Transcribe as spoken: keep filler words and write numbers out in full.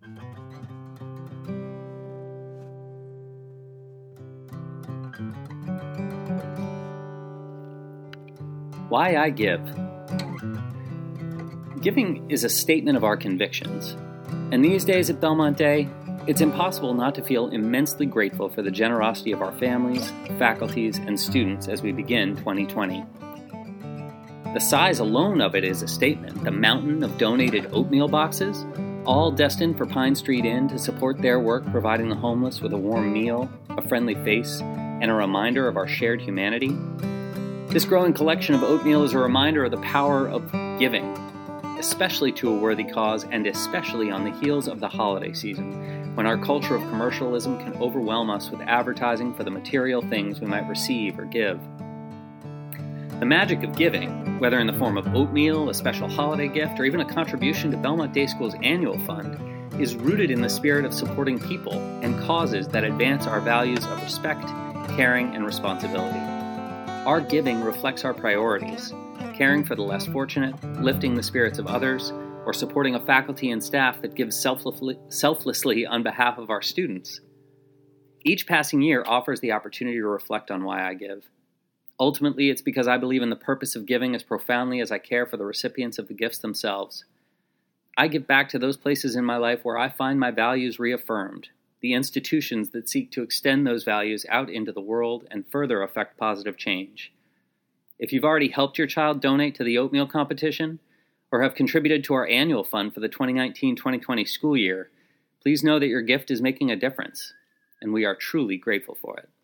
Why I Give. Giving is a statement of our convictions, and these days at Belmont Day, it's impossible not to feel immensely grateful for the generosity of our families, faculties, and students as we begin twenty twenty. The size alone of it is a statement. The mountain of donated oatmeal boxes, all destined for Pine Street Inn to support their work providing the homeless with a warm meal, a friendly face, and a reminder of our shared humanity. This growing collection of oatmeal is a reminder of the power of giving, especially to a worthy cause and especially on the heels of the holiday season, when our culture of commercialism can overwhelm us with advertising for the material things we might receive or give. The magic of giving, whether in the form of oatmeal, a special holiday gift, or even a contribution to Belmont Day School's annual fund, is rooted in the spirit of supporting people and causes that advance our values of respect, caring, and responsibility. Our giving reflects our priorities: caring for the less fortunate, lifting the spirits of others, or supporting a faculty and staff that gives selflessly, selflessly on behalf of our students. Each passing year offers the opportunity to reflect on why I give. Ultimately, it's because I believe in the purpose of giving as profoundly as I care for the recipients of the gifts themselves. I give back to those places in my life where I find my values reaffirmed, the institutions that seek to extend those values out into the world and further affect positive change. If you've already helped your child donate to the oatmeal competition, or have contributed to our annual fund for the twenty nineteen twenty twenty school year, please know that your gift is making a difference, and we are truly grateful for it.